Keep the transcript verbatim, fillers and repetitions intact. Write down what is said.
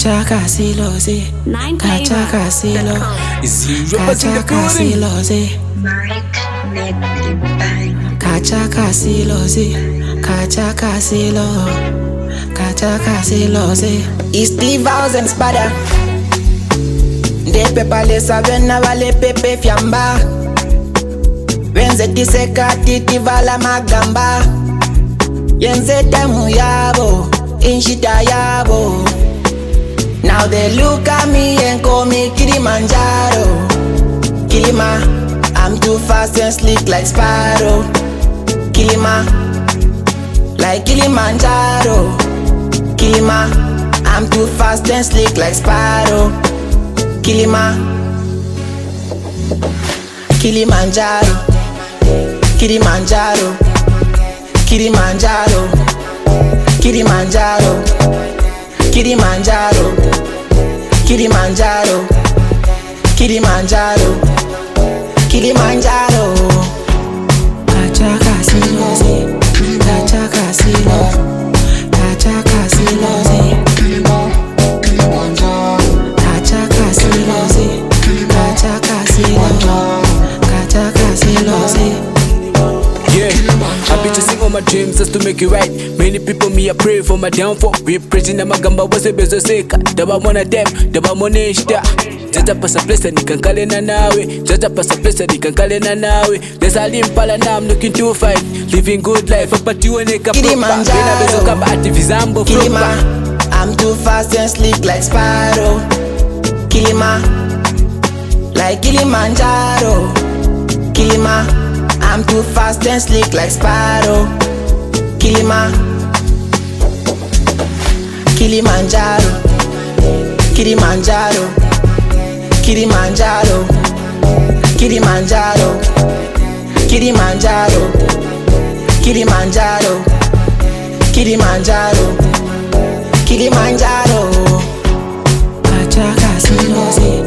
Kachaka silozi, kachaka silo, kachaka silozi, kachaka silozi, kachaka silo, kachaka silozi. It's Steve House and Spada. De pepa le saben na vale pepe fiamba. Venze tiseka titi vala magamba. Yenze temu yabo, inshita yabo. Now they look at me and call me Kilimanjaro. Kilima, I'm too fast and slick like Sparrow. Kilima, like Kilimanjaro. Kilima, I'm too fast and slick like Sparrow. Kilima, Kilimanjaro, Kilimanjaro, Kilimanjaro, Kilimanjaro, Kilimanjaro, Kilimanjaro, Kilimanjaro, Kilimanjaro. Kachaka silozi, kachaka silo, kachaka silozi, kachaka silozi, kachaka silo, kachaka silozi. Yeah, I be chasing all my dreams just to make it right. Many people me I pray for my downfall. We praising them magamba was a bezo seka. Daba mona dem, daba mona ishta. Jaja pasa place ni kankale na nawe. Jaja pasa place ni kankale na nawe. There's a limpala now I'm looking to fight. Living good life up at you and eka propa. Bena bezo kaba activism Kilima, I'm too fast and slick like Sparrow. Kilima, like Kilimanjaro. Kilima, I'm too fast and slick like Sparrow. Kilima, Kilimanjaro, Kilimanjaro, Kilimanjaro, Kilimanjaro, Kilimanjaro, Kilimanjaro, Kilimanjaro, Kilimanjaro. Kachaka silozi,